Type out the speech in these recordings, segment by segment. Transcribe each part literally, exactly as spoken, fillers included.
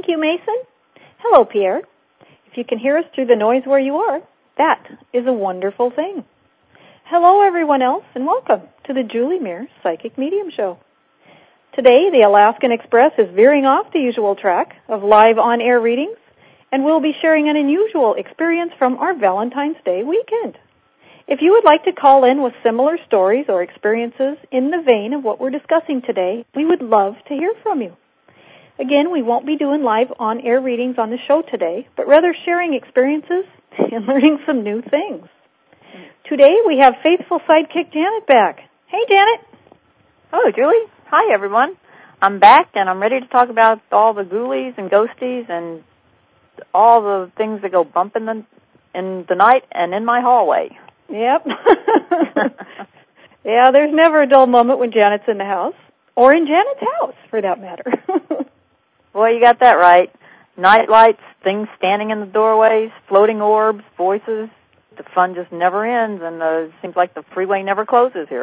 you, Mason. Hello, Pierre. If you can hear us through the noise where you are, that is a wonderful thing. Hello, everyone else, and welcome to the Julie Meir Psychic Medium Show. Today, the Alaskan Express is veering off the usual track of live on-air readings, and we'll be sharing an unusual experience from our Valentine's Day weekend. If you would like to call in with similar stories or experiences in the vein of what we're discussing today, we would love to hear from you. Again, we won't be doing live on-air readings on the show today, but rather sharing experiences and learning some new things. Today, we have faithful sidekick Janet back. Hey, Janet. Hello, Julie. Hi, everyone. I'm back, and I'm ready to talk about all the ghoulies and ghosties and all the things that go bump in the, in the night and in my hallway. Yep. Yeah, there's never a dull moment when Janet's in the house, or in Janet's house, for that matter. Boy, you got that right. Night lights, things standing in the doorways, floating orbs, voices. The fun just never ends, and uh, it seems like the freeway never closes here.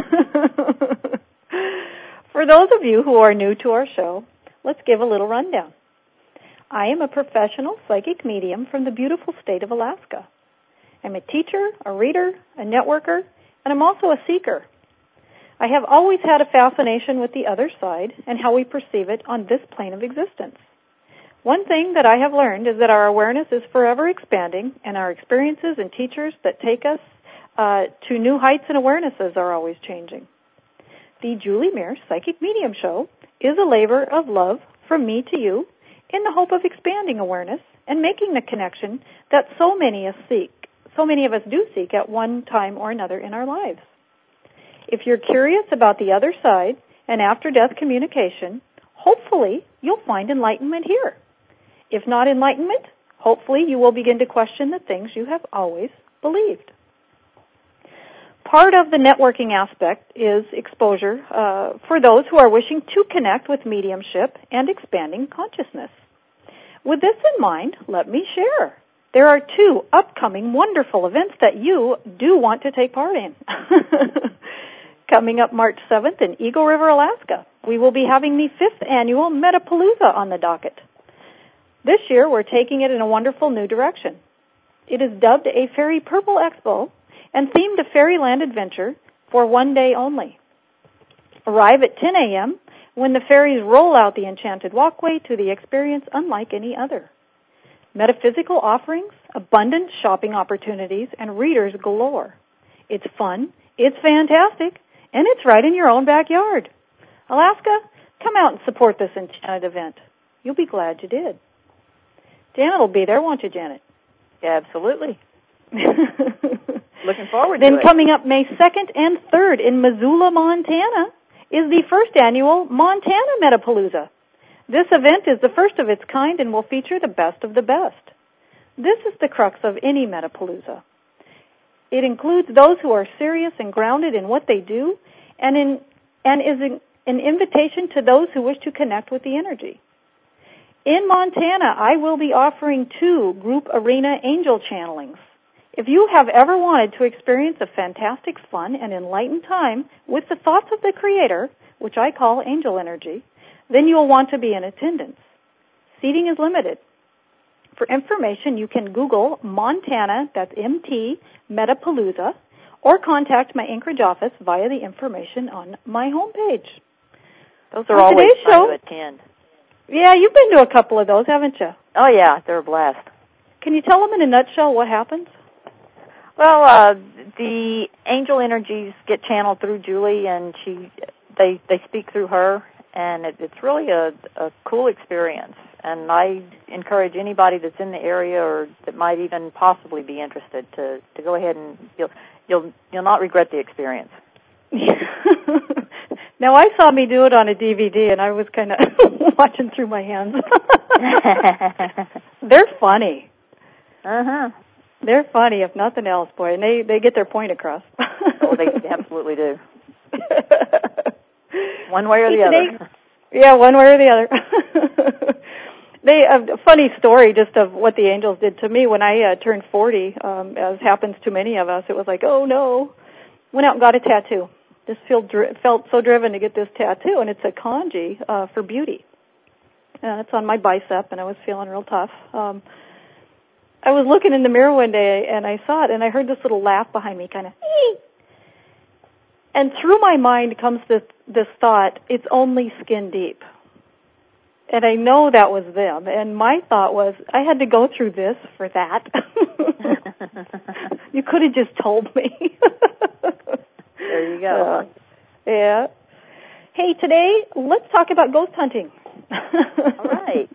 For those of you who are new to our show, let's give a little rundown. I am a professional psychic medium from the beautiful state of Alaska. I'm a teacher, a reader, a networker, and I'm also a seeker. I have always had a fascination with the other side and how we perceive it on this plane of existence. One thing that I have learned is that our awareness is forever expanding, and our experiences and teachers that take us uh, to new heights and awarenesses are always changing. The Julie Meir Psychic Medium Show is a labor of love from me to you in the hope of expanding awareness and making the connection that so many of us seek, so many of us do seek at one time or another in our lives. If you're curious about the other side and after-death communication, hopefully you'll find enlightenment here. If not enlightenment, hopefully you will begin to question the things you have always believed. Part of the networking aspect is exposure uh, for those who are wishing to connect with mediumship and expanding consciousness. With this in mind, let me share. There are two upcoming wonderful events that you do want to take part in. Coming up March seventh in Eagle River, Alaska, we will be having the fifth annual Metapalooza on the docket. This year, we're taking it in a wonderful new direction. It is dubbed a Fairy Purple Expo and themed a fairyland adventure for one day only. Arrive at ten a.m. when the fairies roll out the enchanted walkway to the experience unlike any other. Metaphysical offerings, abundant shopping opportunities, and readers galore. It's fun, it's fantastic, and it's right in your own backyard. Alaska, come out and support this enchanted event. You'll be glad you did. Janet will be there, won't you, Janet? Yeah, absolutely. Looking forward to then it. Then coming up May second and third in Missoula, Montana, is the first annual Montana Metapalooza. This event is the first of its kind and will feature the best of the best. This is the crux of any Metapalooza. It includes those who are serious and grounded in what they do, and, in, and is an, an invitation to those who wish to connect with the energy. In Montana, I will be offering two group arena angel channelings. If you have ever wanted to experience a fantastic, fun, and enlightened time with the thoughts of the Creator, which I call angel energy, then you will want to be in attendance. Seating is limited. For information, you can Google Montana, that's M T, Metapalooza, or contact my Anchorage office via the information on my homepage. Those are always fun show, to attend. Yeah, you've been to a couple of those, haven't you? Oh, yeah, they're a blast. Can you tell them in a nutshell what happens? Well, uh, the angel energies get channeled through Julie, and she they they speak through her, and it, it's really a, a cool experience. And I encourage anybody that's in the area or that might even possibly be interested to, to go ahead and you'll you'll you'll not regret the experience. Now, I saw me do it on a D V D, and I was kind of watching through my hands. They're funny. Uh-huh. They're funny, if nothing else, boy, and they, they get their point across. Oh, they absolutely do. One way or the other. They, yeah, one way or the other. They a funny story just of what the angels did to me when I uh, turned forty, um, as happens to many of us. It was like, oh, no. Went out and got a tattoo. Just felt, felt so driven to get this tattoo, and it's a kanji uh, for beauty. and it's on my bicep, and I was feeling real tough. Um, I was looking in the mirror one day, and I saw it, and I heard this little laugh behind me, kind of, ee! And through my mind comes this this thought, it's only skin deep. And I know that was them. And my thought was, I had to go through this for that. You could have just told me. There you go. Uh, yeah. Hey, today, let's talk about ghost hunting. All right.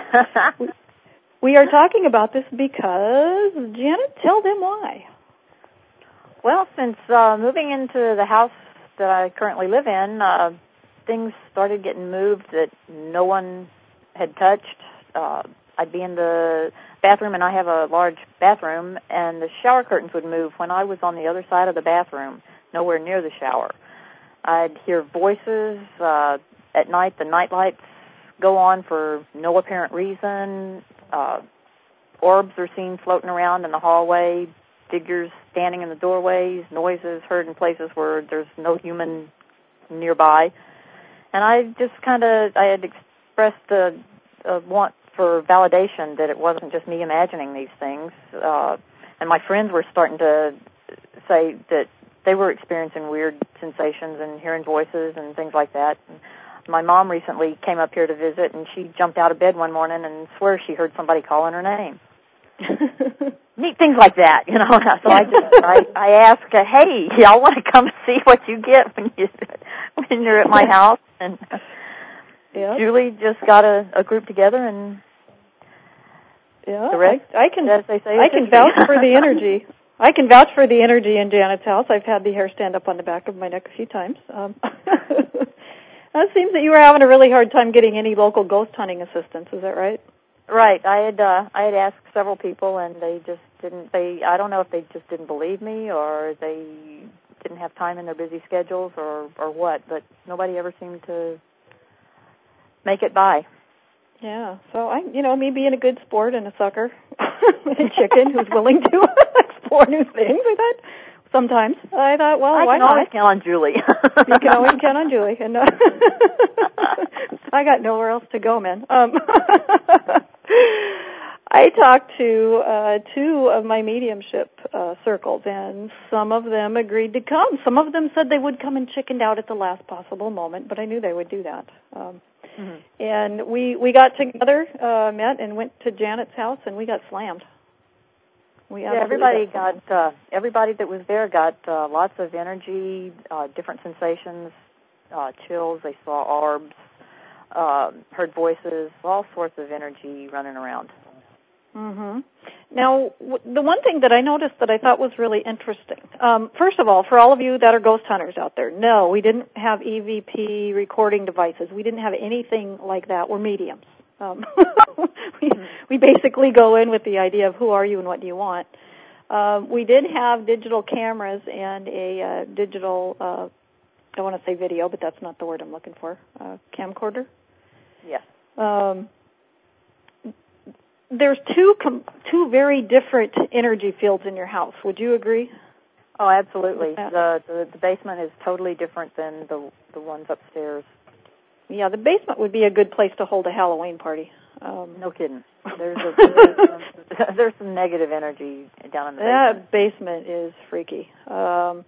We are talking about this because, Janet, tell them why. Well, since uh, moving into the house that I currently live in, uh, things started getting moved that no one had touched. Uh, I'd be in the bathroom, and I have a large bathroom, and the shower curtains would move when I was on the other side of the bathroom, nowhere near the shower. I'd hear voices. Uh, at night, the night lights go on for no apparent reason. Uh, orbs are seen floating around in the hallway, figures standing in the doorways, noises heard in places where there's no human nearby. And I just kind of, I had expressed a, a want for validation that it wasn't just me imagining these things. Uh, and my friends were starting to say that they were experiencing weird sensations and hearing voices and things like that. And my mom recently came up here to visit, and she jumped out of bed one morning and swears she heard somebody calling her name. Neat things like that, you know. So I just I, I asked, hey, y'all want to come see what you get when you when you're at my house? And yeah. Julie just got a, a group together, and yeah, the rest, I, I can as they say, I can vouch for the energy. I can vouch for the energy in Janet's house. I've had the hair stand up on the back of my neck a few times. Um, it seems that you were having a really hard time getting any local ghost hunting assistance. Is that right? Right. I had uh, I had asked several people, and they just didn't. They I don't know if they just didn't believe me, or they didn't have time in their busy schedules, or or what. But nobody ever seemed to make it by. Yeah. So I, you know, me being a good sport and a sucker and a chicken who's willing to explore new things. I thought sometimes I thought, well, I why can not? always count on Julie. You can always count on Julie, and uh, I got nowhere else to go, man. Um, I talked to uh, two of my mediumship uh, circles, and some of them agreed to come. Some of them said they would come and chickened out at the last possible moment, but I knew they would do that. Um, mm-hmm. And we, we got together, uh, met, and went to Janet's house, and we got slammed. We yeah, everybody got, got uh, everybody that was there got uh, lots of energy, uh, different sensations, uh, chills. They saw orbs, uh, heard voices, all sorts of energy running around. Mm-hmm. Now, w- the one thing that I noticed that I thought was really interesting, um, first of all, for all of you that are ghost hunters out there, no, we didn't have E V P recording devices. We didn't have anything like that. We're mediums. Um, we, we basically go in with the idea of who are you and what do you want. Um, we did have digital cameras and a uh, digital, uh, I want to say video, but that's not the word I'm looking for, uh, camcorder. Yes. Um, There's two com- two very different energy fields in your house. Would you agree? Oh, absolutely. The, the the basement is totally different than the the ones upstairs. Yeah, the basement would be a good place to hold a Halloween party. Um, no kidding. There's a, there's, some, there's some negative energy down in the that basement. That basement is freaky. Um,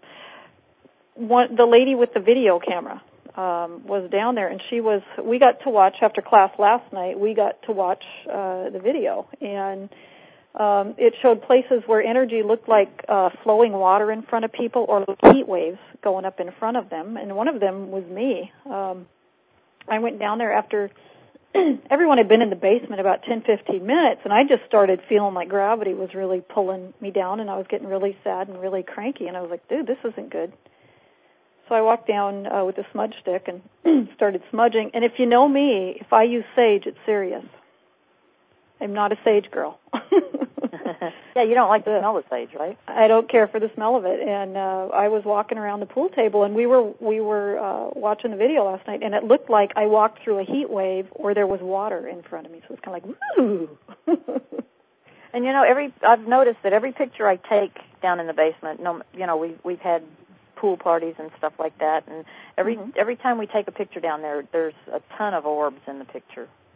one the lady with the video camera um, was down there, and she was. We got to watch after class last night. We got to watch uh, the video, and um, it showed places where energy looked like uh, flowing water in front of people, or heat waves going up in front of them. And one of them was me. Um, I went down there after everyone had been in the basement about ten, fifteen minutes, and I just started feeling like gravity was really pulling me down, and I was getting really sad and really cranky, and I was like, dude, this isn't good. So I walked down uh, with a smudge stick and started smudging, and if you know me, if I use sage, it's serious. I'm not a sage girl. Yeah, you don't like the smell of sage, right? I don't care for the smell of it. And uh, I was walking around the pool table, and we were we were uh, watching the video last night, and it looked like I walked through a heat wave or there was water in front of me. So it was kind of like, woo! And you know, every I've noticed that every picture I take down in the basement, no, you know, we we've had pool parties and stuff like that, and every mm-hmm. every time we take a picture down there, there's a ton of orbs in the picture.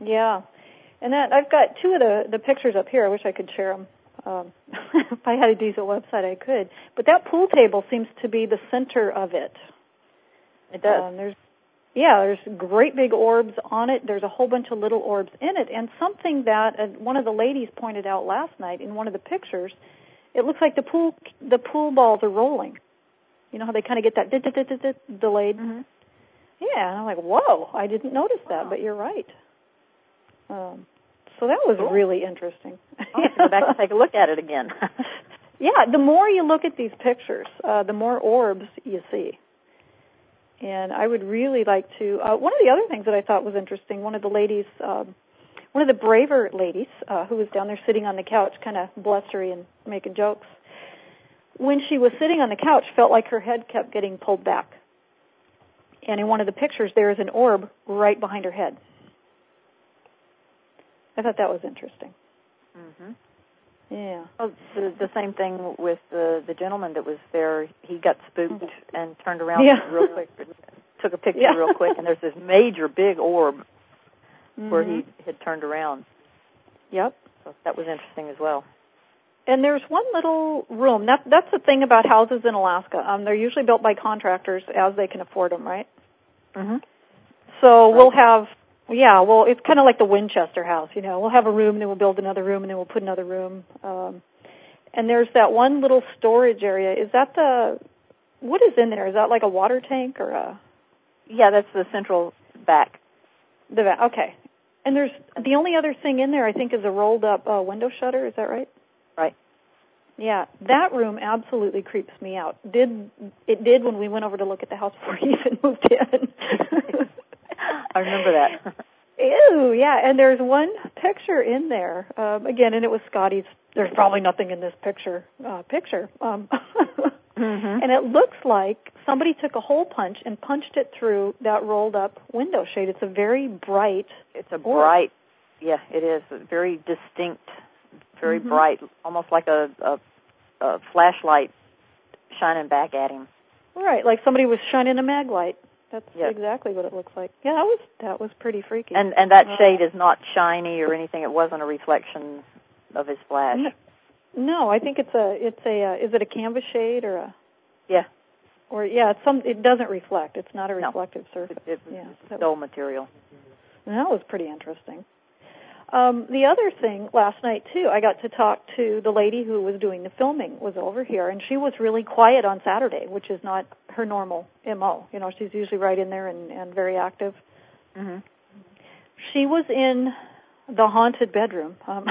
Yeah. And that I've got two of the, the pictures up here. I wish I could share them. Um, if I had a decent website, I could. But that pool table seems to be the center of it. It does. Um, there's, yeah, there's great big orbs on it. There's a whole bunch of little orbs in it. And something that uh, one of the ladies pointed out last night in one of the pictures, it looks like the pool the pool balls are rolling. You know how they kind of get that dit, dit, dit, dit, dit, delayed? Mm-hmm. Yeah, and I'm like, whoa, I didn't notice that, wow. but you're right. Um, so that was cool. really interesting. I'll have to go back and take a look at it again. Yeah, the more you look at these pictures, uh, the more orbs you see. And I would really like to, uh, one of the other things that I thought was interesting, one of the ladies, um, one of the braver ladies uh, who was down there sitting on the couch, kind of blustery and making jokes, when she was sitting on the couch, felt like her head kept getting pulled back. And in one of the pictures, there is an orb right behind her head. I thought that was interesting. Mm-hmm. Yeah. Well, the, the same thing with the, the gentleman that was there. He got spooked and turned around yeah. real quick, took a picture yeah. real quick, and there's this major big orb mm-hmm. where he had turned around. Yep. So that was interesting as well. And there's one little room. That, that's the thing about houses in Alaska. Um, they're usually built by contractors as they can afford them, right? Mm-hmm. So right. we'll have, yeah, well, it's kind of like the Winchester house, you know. We'll have a room, then we'll build another room, and then we'll put another room. Um, and there's that one little storage area. Is that the, what is in there? Is that like a water tank or a? Yeah, that's the central back. The va- Okay. And there's, the only other thing in there, I think, is a rolled-up uh, window shutter. Is that right? Right. Yeah, that room absolutely creeps me out. Did it did when we went over to look at the house before we even moved in. I remember that. Ew, yeah, and there's one picture in there, um, again, and it was Scotty's. There's probably nothing in this picture, uh, picture. Um, mm-hmm. And it looks like somebody took a hole punch and punched it through that rolled-up window shade. It's a very bright It's a orb. bright, yeah, it is, a very distinct, very mm-hmm. bright, almost like a, a, a flashlight shining back at him. Right, like somebody was shining a mag light. That's yep. exactly what it looks like. Yeah, that was that was pretty freaky. And and that uh, shade is not shiny or anything. It wasn't a reflection of his flash. No, no I think it's a it's a uh, is it a canvas shade or a? Yeah. Or yeah, it's some it doesn't reflect. It's not a reflective no. surface. It, it, yeah, it's dull material. And that was pretty interesting. Um, the other thing last night too, I got to talk to the lady who was doing the filming. Was over here, and she was really quiet on Saturday, which is not her normal M O. You know, she's usually right in there and, and very active. Mm-hmm. She was in the haunted bedroom. Um,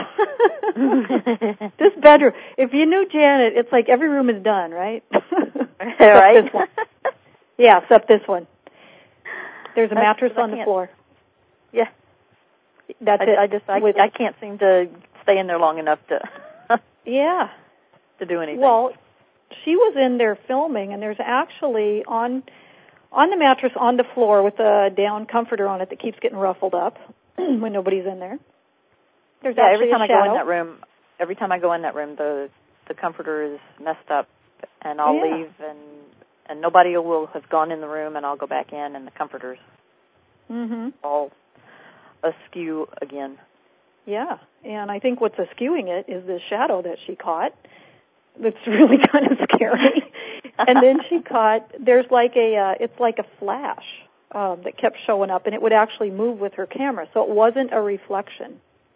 this bedroom, if you knew Janet, it's like every room is done, right? Right. This one. Yeah, except this one. There's a That's, mattress on the can't. floor. Yeah. That's I, it. I just I, With, I can't seem to stay in there long enough to yeah to do anything. Well, she was in there filming, and there's actually on on the mattress on the floor with a down comforter on it that keeps getting ruffled up when nobody's in there. There's yeah, actually every time a I shadow. go in that room, every time I go in that room, the the comforter is messed up, and I'll yeah. leave, and and nobody will have gone in the room, and I'll go back in, and the comforter's mm-hmm. all askew again. Yeah, and I think what's askewing it is the shadow that she caught. That's really kind of scary. And then she caught, there's like a, uh, it's like a flash um, that kept showing up, and it would actually move with her camera, so it wasn't a reflection,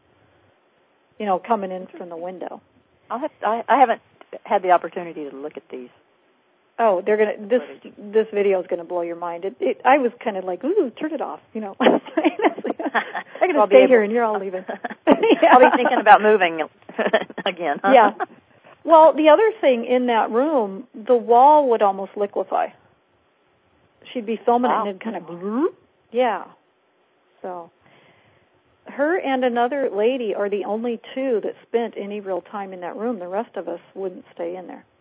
you know, coming in from the window. I'll have to, I, I haven't had the opportunity to look at these. Oh, they're gonna. This this video is gonna blow your mind. It, it I was kind of like, ooh, turn it off. You know, I'm gonna I'll stay here, and you're all leaving. Yeah. I'll be thinking about moving again. Huh? Yeah. Well, the other thing in that room, the wall would almost liquefy. She'd be filming wow. it, and it'd kind of, yeah. So, her and another lady are the only two that spent any real time in that room. The rest of us wouldn't stay in there.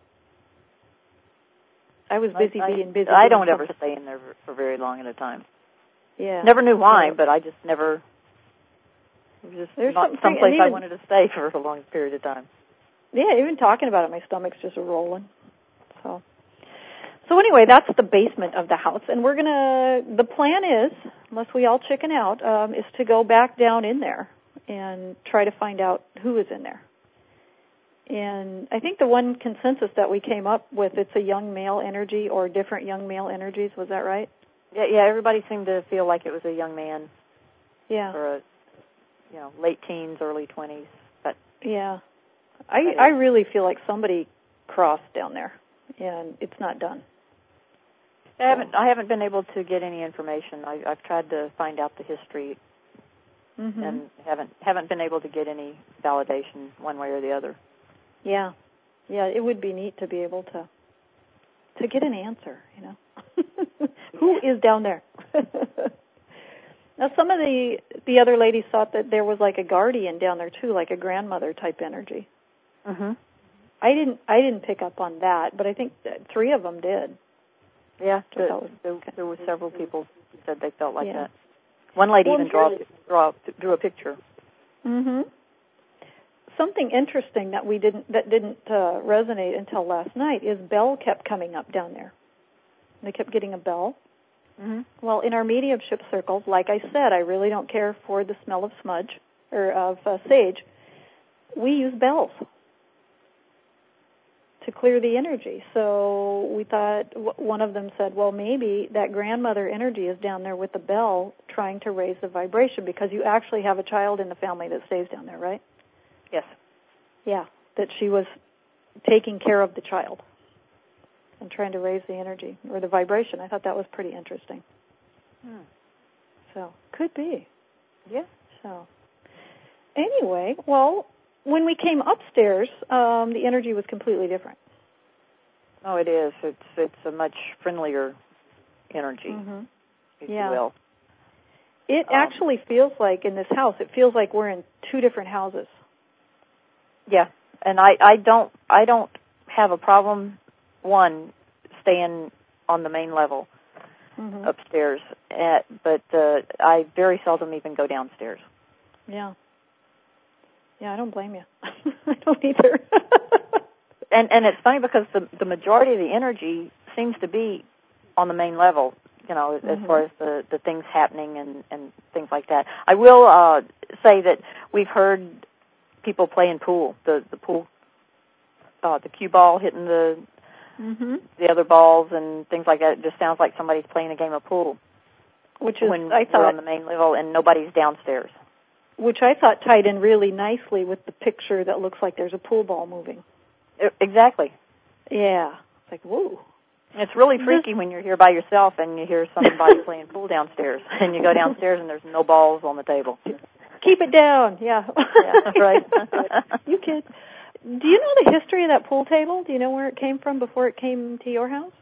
I was busy I, being busy. I don't something. ever stay in there for very long at a time. Yeah. Never knew why, yeah. but I just never. It was just There's not something, someplace even, I wanted to stay for a long period of time. Yeah, even talking about it, my stomach's just rolling. So, So anyway, that's the basement of the house, and we're gonna. The plan is, unless we all chicken out, um, is to go back down in there and try to find out who is in there. And I think the one consensus that we came up with, it's a young male energy or different young male energies. Was that right? Yeah, yeah. Everybody seemed to feel like it was a young man. Yeah. Or a, you know, late teens, early twenties. But yeah, I I really feel like somebody crossed down there, and it's not done. I haven't I haven't been able to get any information. I, I've tried to find out the history, mm-hmm. and haven't haven't been able to get any validation one way or the other. Yeah, yeah, it would be neat to be able to to get an answer. You know, who is down there? Now, some of the the other ladies thought that there was like a guardian down there too, like a grandmother type energy. Mm-hmm. I didn't I didn't pick up on that, but I think that three of them did. Yeah, the, was, there, there were several people who said they felt like yeah. that. One lady well, even drew, draw, drew a picture. Mm-hmm. Something interesting that we didn't that didn't uh, resonate until last night is Bell kept coming up down there. They kept getting a bell. Mm-hmm. Well, in our mediumship circles, like I said, I really don't care for the smell of smudge or of uh, sage. We use bells to clear the energy. So we thought, one of them said, well, maybe that grandmother energy is down there with the bell trying to raise the vibration, because you actually have a child in the family that stays down there, right? Yes. Yeah, that she was taking care of the child and trying to raise the energy or the vibration. I thought that was pretty interesting. Hmm. So, could be. Yeah. So, anyway, well, when we came upstairs, um, the energy was completely different. Oh, it is. It's it's a much friendlier energy, mm-hmm. if yeah. you will. It um, actually feels like, in this house, it feels like we're in two different houses. Yeah, and I, I don't I don't have a problem, one, staying on the main level mm-hmm. upstairs, at, but uh, I very seldom even go downstairs. Yeah. Yeah, I don't blame you. I don't either. and and it's funny because the the majority of the energy seems to be on the main level, you know, mm-hmm. as far as the, the things happening and, and things like that. I will uh, say that we've heard people playing pool, the the pool, uh, the cue ball hitting the mm-hmm. the other balls and things like that. It just sounds like somebody's playing a game of pool. Which is, when I thought, we're on the main level and nobody's downstairs. Which I thought tied in really nicely with the picture that looks like there's a pool ball moving. Exactly. Yeah. It's like, whoa. It's really freaky when you're here by yourself and you hear somebody playing pool downstairs, and you go downstairs and there's no balls on the table. Keep it down. Yeah. Yeah, right. You kid. Do you know the history of that pool table? Do you know where it came from before it came to your house?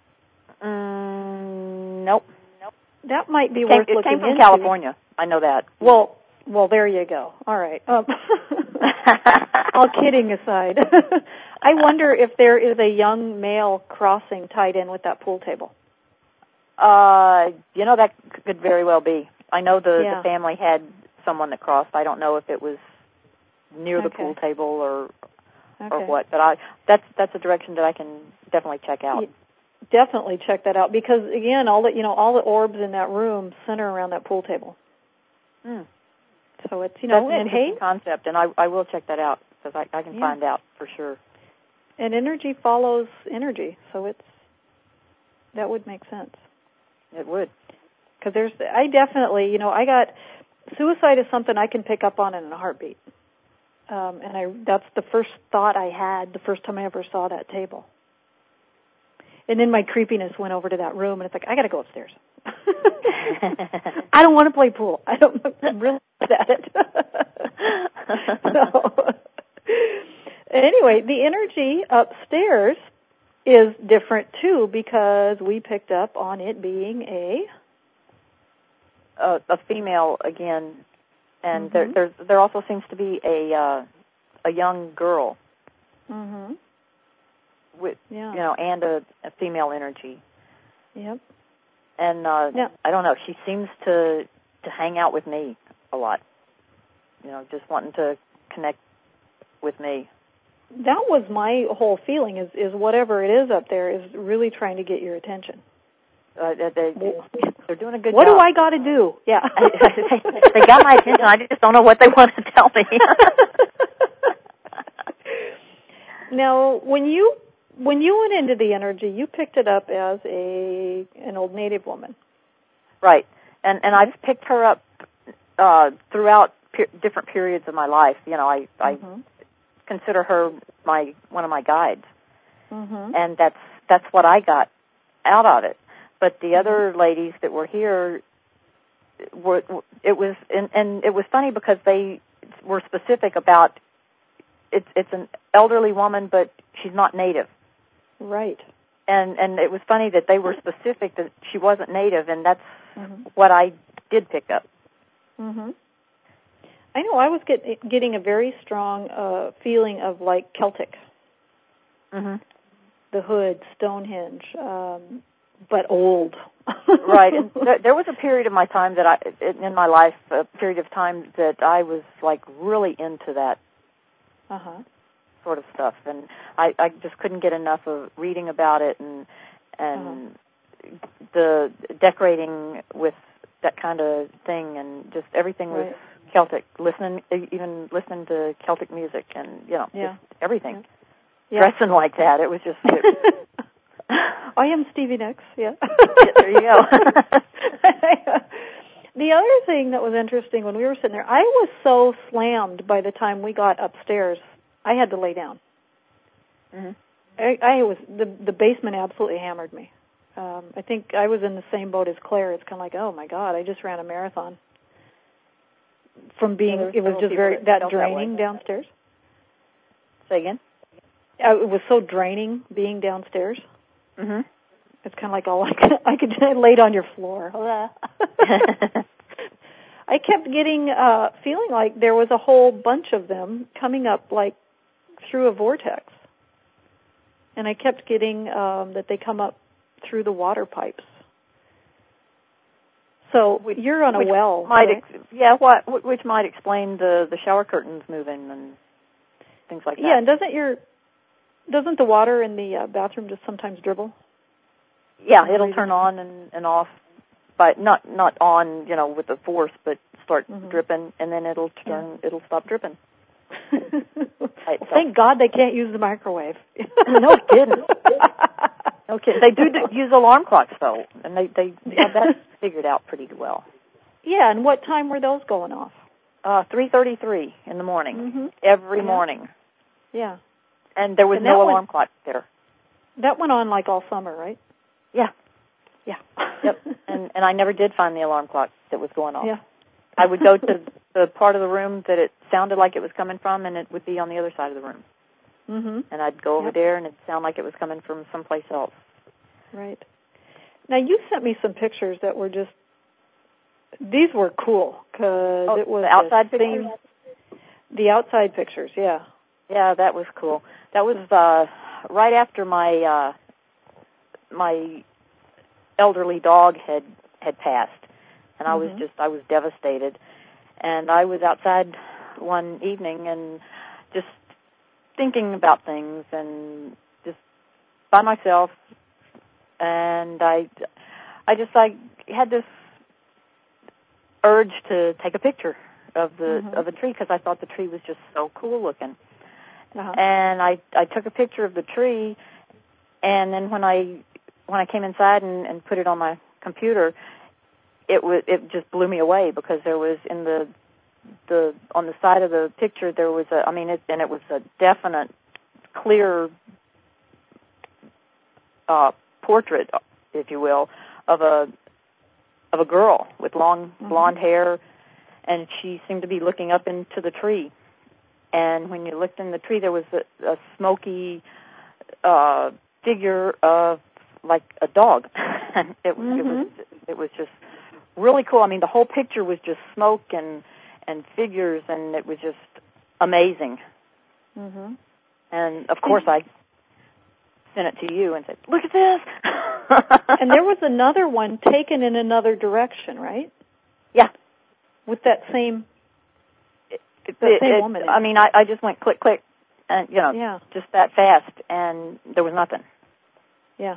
Mm, nope. Nope. That might be it came, worth looking into. It came from into. California. I know that. Well, well, there you go. All right. Um, all kidding aside, I wonder if there is a young male crossing tied in with that pool table. Uh, you know, that could very well be. I know the, yeah. the family had someone that crossed. I don't know if it was near the okay. pool table or okay. or what, but I that's that's a direction that I can definitely check out. Yeah, definitely check that out, because again, all the you know all the orbs in that room center around that pool table. Mm. So it's you know that's an and interesting hey, concept, and I I will check that out because I I can yeah. find out for sure. And energy follows energy, so it's that would make sense. It would. Because there's, I definitely, you know, I got, suicide is something I can pick up on in a heartbeat. Um, and I, that's the first thought I had the first time I ever saw that table. And then my creepiness went over to that room, and it's like, I got to go upstairs. I don't want to play pool. I don't, I'm really good at it. So, anyway, the energy upstairs is different too, because we picked up on it being a a, a female again, and mm-hmm. there there there also seems to be a uh, a young girl mm-hmm. with yeah. you know and a, a female energy. Yep. And uh, yeah. I don't know. She seems to to hang out with me a lot. You know, just wanting to connect with me. that was my whole feeling. Is is whatever it is up there is really trying to get your attention. Uh, they, they, they're doing a good what job. What do I got to do? Yeah, they got my attention. I just don't know what they want to tell me. Now, when you when you went into the energy, you picked it up as a an old Native woman, right? And and I've picked her up uh, throughout per- different periods of my life. You know, I I mm-hmm. consider her my one of my guides, mm-hmm. and that's that's what I got out of it. But the mm-hmm. other ladies that were here were it was and, and it was funny because they were specific about it's it's an elderly woman, but she's not Native. Right. And and it was funny that they were specific that she wasn't Native, and that's mm-hmm. what I did pick up. Mhm. I know I was get, getting a very strong uh, feeling of like Celtic. Mhm. The Hood, Stonehenge, um, but old. Right. And there, there was a period of my time that I in my life, a period of time that I was like really into that. Uh-huh. Sort of stuff, and I, I just couldn't get enough of reading about it and and uh-huh. the decorating with that kind of thing, and just everything right. was Celtic. Listening, even listening to Celtic music, and you know, yeah. just everything. Yeah. Dressing like that, it was just. It, I am Stevie Nicks. Yeah. Yeah, there you go. The other thing that was interesting when we were sitting there, I was so slammed by the time we got upstairs, I had to lay down. Mm-hmm. I, I was the the basement absolutely hammered me. Um, I think I was in the same boat as Claire. It's kind of like, oh my God, I just ran a marathon. From being, yeah, it was just very that, that draining that downstairs. Say again. Uh, it was so draining being downstairs. Mm-hmm. It's kind of like all I could, I could I laid on your floor. I kept getting, uh, feeling like there was a whole bunch of them coming up like through a vortex. And I kept getting um, that they come up through the water pipes. So which, you're on a which well, might right? ex- yeah, what which might explain the, the shower curtains moving and things like that. Yeah, and doesn't your doesn't the water in the uh, bathroom just sometimes dribble? Yeah, it'll turn on and, and off, but not not on, you know, with the force, but start mm-hmm. dripping, and then it'll turn, yeah. it'll stop dripping. Well, thank God they can't use the microwave. No kidding. No kidding. They do use alarm clocks though, and they they have that figured out pretty well. Yeah, and what time were those going off? Uh, three thirty-three in the morning, mm-hmm. every yeah. morning. Yeah. And there was and no alarm went, clock there. That went on like all summer, right? Yeah. Yeah. Yep. And and I never did find the alarm clock that was going off. Yeah. I would go to the part of the room that it sounded like it was coming from, and it would be on the other side of the room. Mm-hmm. And I'd go over yep. there, and it'd sound like it was coming from someplace else. Right. Now, you sent me some pictures that were just, these were cool, because oh, it was the outside the pictures? Same, the outside pictures, yeah. Yeah, that was cool. That was uh, right after my uh, my elderly dog had, had passed, and I was mm-hmm. just, I was devastated. And I was outside one evening and just thinking about things and just by myself, and I, I just like had this urge to take a picture of the mm-hmm. of a tree because I thought the tree was just so cool looking. Uh-huh. And I I took a picture of the tree, and then when I when I came inside and, and put it on my computer, it was it just blew me away because there was in the the on the side of the picture there was a I mean it and it was a definite clear uh, portrait, if you will, of a of a girl with long mm-hmm. blonde hair, and she seemed to be looking up into the tree. And when you looked in the tree, there was a, a smoky uh, figure of like a dog. it, mm-hmm. it was it was just really cool. I mean, the whole picture was just smoke and and figures, and it was just amazing. Mm-hmm. And of course, I sent it to you and said, "Look at this." And there was another one taken in another direction, right? Yeah, with that same. It, the it, same it, woman. I mean, I, I just went click, click, and, you know, yeah. just that fast, and there was nothing. Yeah.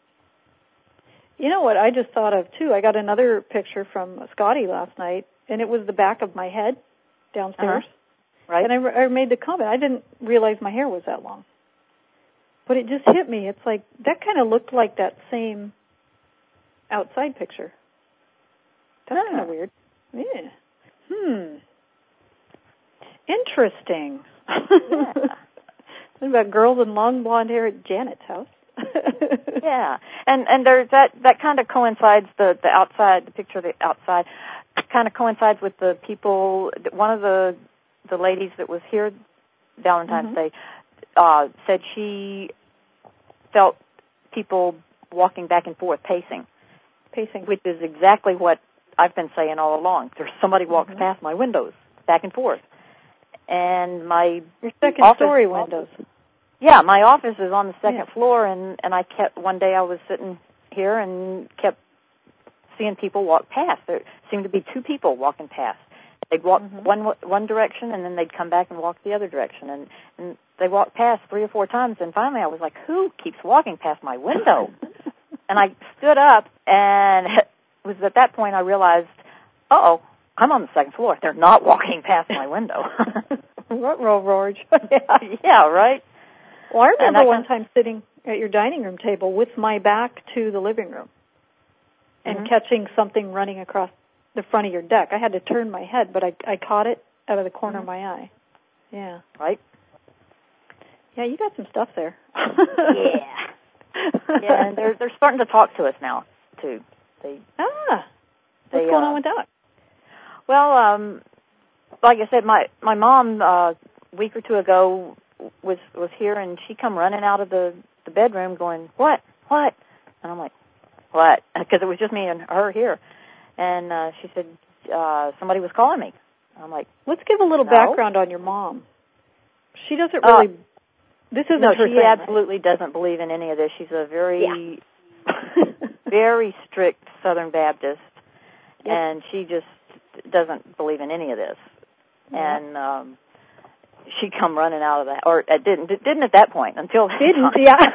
You know what I just thought of, too? I got another picture from Scotty last night, and it was the back of my head downstairs. Uh-huh. Right. And I, re- I made the comment, I didn't realize my hair was that long. But it just hit me. It's like, that kind of looked like that same outside picture. That's huh. kind of weird. Yeah. Hmm. Interesting. Yeah. What about girls in long blonde hair at Janet's house? Yeah, and and there's that that kind of coincides the the outside the picture of the outside kind of coincides with the people. One of the the ladies that was here Valentine's mm-hmm. Day uh, said she felt people walking back and forth, pacing, pacing, which is exactly what I've been saying all along. There's somebody walks mm-hmm. past my windows, back and forth, and my your second office, story windows. Yeah, my office is on the second yeah. floor, and, and I kept, one day I was sitting here and kept seeing people walk past. There seemed to be two people walking past. They'd walk mm-hmm. one one direction, and then they'd come back and walk the other direction. And, and they walked past three or four times, and finally I was like, who keeps walking past my window? And I stood up, and it was at that point I realized, uh-oh, I'm on the second floor. They're not walking past my window. What row, George? yeah. yeah, right? Well, I remember I one time sitting at your dining room table with my back to the living room and mm-hmm. catching something running across the front of your deck. I had to turn my head, but I, I caught it out of the corner mm-hmm. of my eye. Yeah. Right? Yeah, you got some stuff there. yeah. Yeah, and they're, they're starting to talk to us now, too. They, ah. They, what's going uh, on with that? Well, um, like I said, my, my mom, uh, a week or two ago, was was here, and she come running out of the, the bedroom going, what, what? And I'm like, what? Because it was just me and her here. And uh, she said, uh, somebody was calling me. I'm like, let's give a little no. background on your mom. She doesn't really, uh, this isn't no, her she thing, absolutely right? doesn't believe in any of this. She's a very, yeah. very strict Southern Baptist, yep. and she just doesn't believe in any of this. Yep. And, um, she come running out of that, or it didn't, it didn't at that point until that didn't, time. yeah.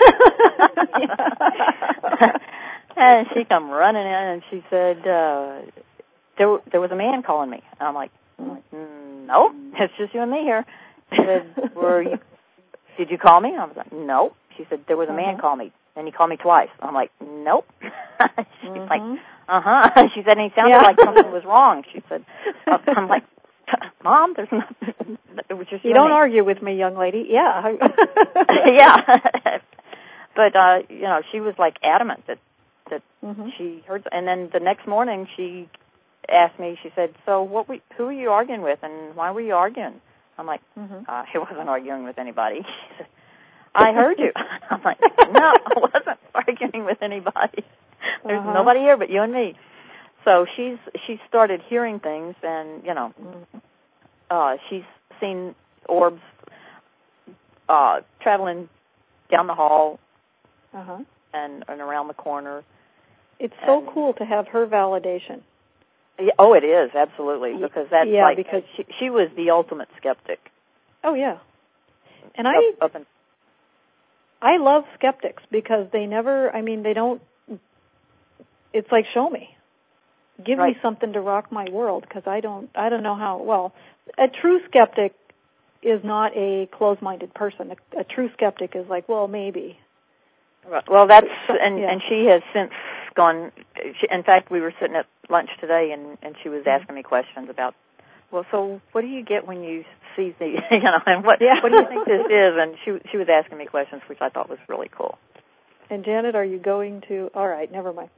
And she come running in and she said, uh, there, there was a man calling me. And I'm like, I'm like mm, no, it's just you and me here. She said, were you, did you call me? And I was like, no. She said, there was a man uh-huh. call me, and he called me twice. I'm like, nope. She's mm-hmm. like, uh-huh. She said, and he sounded yeah. like something was wrong. She said, I'm like, Mom, there's nothing. It was just you don't argue with me, young lady. Yeah. yeah. But, uh, you know, she was, like, adamant that, that mm-hmm. she heard. And then the next morning she asked me, she said, so what? We, who were you arguing with, and why were you arguing? I'm like, mm-hmm. uh, I wasn't arguing with anybody. She said, I heard you. I'm like, no, I wasn't arguing with anybody. There's uh-huh. nobody here but you and me. So she's she started hearing things, and, you know, uh, she's seen orbs uh, traveling down the hall uh-huh. and, and around the corner. It's so and, cool to have her validation. Yeah, oh, it is, absolutely, because that's yeah, like, because she, she was the ultimate skeptic. Oh, yeah. And up, I, up and, I love skeptics because they never, I mean, they don't, it's like, show me. Give right. me something to rock my world, because I don't, I don't know how, well, a true skeptic is not a closed-minded person. A, a true skeptic is like, well, maybe. Well, that's, and, yeah. and she has since gone, she, in fact, we were sitting at lunch today, and, and she was asking me questions about, well, so what do you get when you see the, you know, and what, yeah. what do you think this is? And she, she was asking me questions, which I thought was really cool. And Janet, are you going to, all right, never mind.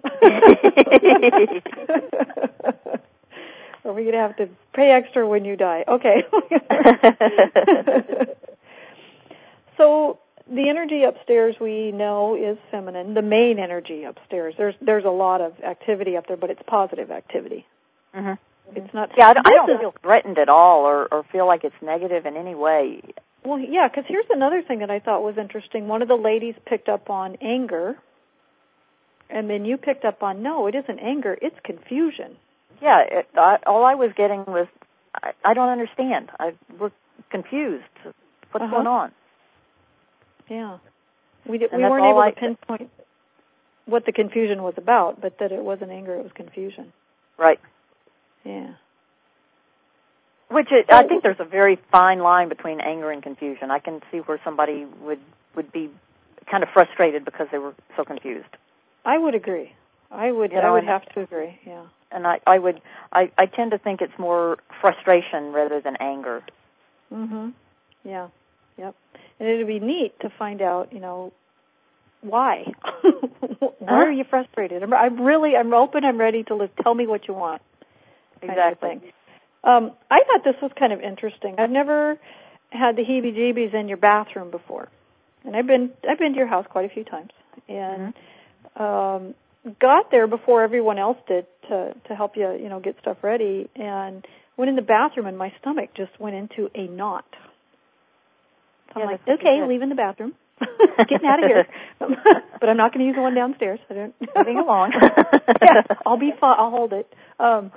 Are we going to have to pay extra when you die? Okay. So the energy upstairs we know is feminine, the main energy upstairs. There's there's a lot of activity up there, but it's positive activity. Mm-hmm. It's not. Yeah, I don't, I don't feel threatened at all or, or feel like it's negative in any way. Well, yeah, because here's another thing that I thought was interesting. One of the ladies picked up on anger, and then you picked up on, no, it isn't anger, it's confusion. Yeah, it, I, all I was getting was, I, I don't understand. I, we're confused. What's uh-huh. going on? Yeah. We did, And we weren't able I, to pinpoint what the confusion was about, but that it wasn't anger, it was confusion. Right. Yeah. Which it, I think there's a very fine line between anger and confusion. I can see where somebody would, would be kind of frustrated because they were so confused. I would agree. I would. You know, I would and, have to agree. Yeah. And I, I would. I, I tend to think it's more frustration rather than anger. Mhm. Yeah. Yep. And it'd be neat to find out, you know, why. Why huh? are you frustrated? I'm, I'm really. I'm open. I'm ready to live. Tell me what you want. Exactly. Um, I thought this was kind of interesting. I've never had the heebie-jeebies in your bathroom before, and I've been I've been to your house quite a few times, and mm-hmm. um, got there before everyone else did to to help you you know get stuff ready, and went in the bathroom, and my stomach just went into a knot. So yeah, I'm like, okay, leaving the bathroom, getting out of here, but I'm not going to use the one downstairs. I don't. Moving along. Yeah, I'll be fine. I'll hold it. Um,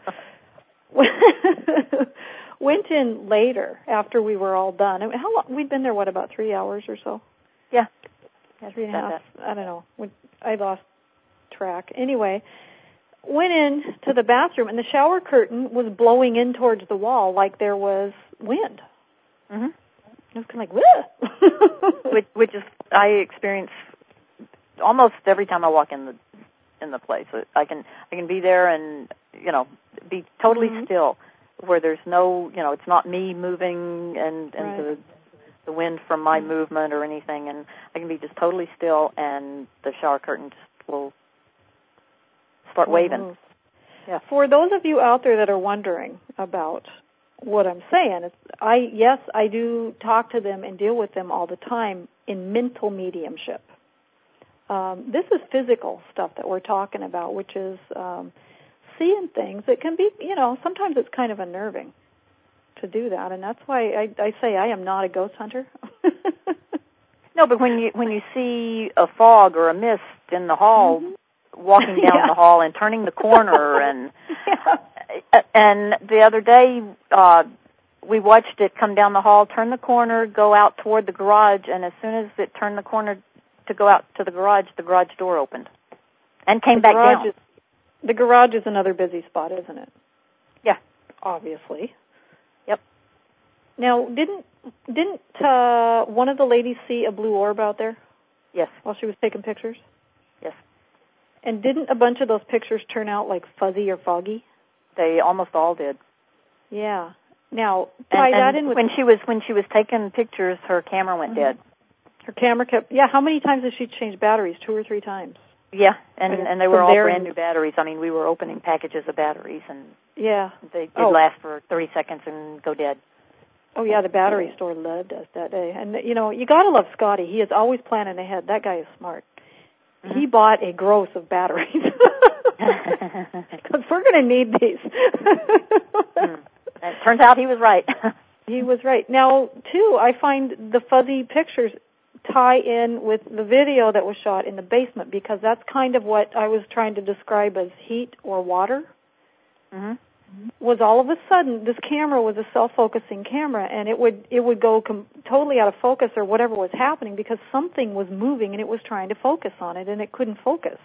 went in later after we were all done. I mean, how long? We'd been there, what, about three hours or so? Yeah. yeah three and a half. That. I don't know. I lost track. Anyway, went in to the bathroom, and the shower curtain was blowing in towards the wall like there was wind. Mm-hmm. I was kind of like, whoa. which, which is, I experience almost every time I walk in the in the place. I can I can be there and, you know, be totally mm-hmm. still, where there's no, you know, it's not me moving and, and right. the, the wind from my mm-hmm. movement or anything, and I can be just totally still, and the shower curtain just will start will waving. Move. Yeah. For those of you out there that are wondering about what I'm saying, it's, I yes, I do talk to them and deal with them all the time in mental mediumship. Um, this is physical stuff that we're talking about, which is um, seeing things that can be, you know, sometimes it's kind of unnerving to do that, and that's why I, I say I am not a ghost hunter. No, but when you when you see a fog or a mist in the hall, mm-hmm. walking down yeah. the hall and turning the corner, and yeah. and the other day uh, we watched it come down the hall, turn the corner, go out toward the garage, and as soon as it turned the corner to go out to the garage, the garage door opened and came the back down. Is, the garage is another busy spot, isn't it? Yeah. Obviously. Yep. Now, didn't didn't uh, one of the ladies see a blue orb out there? Yes. While she was taking pictures? Yes. And didn't a bunch of those pictures turn out like fuzzy or foggy? They almost all did. Yeah. Now, tie and, that and in with... when she was when she was taking pictures, her camera went mm-hmm. dead. Her camera kept, yeah, how many times did she change batteries? Two or three times? Yeah, and, and they were all brand new batteries. I mean, we were opening packages of batteries, and yeah, they did oh. last for thirty seconds and go dead. Oh, yeah, the battery store loved us that day. And, you know, you got to love Scotty. He is always planning ahead. That guy is smart. Mm-hmm. He bought a gross of batteries. Because we're going to need these. mm. It turns out he was right. He was right. Now, too, I find the fuzzy pictures tie in with the video that was shot in the basement, because that's kind of what I was trying to describe as heat or water. Mm-hmm. Was all of a sudden this camera was a self-focusing camera, and it would it would go com- totally out of focus or whatever was happening because something was moving and it was trying to focus on it and it couldn't focus.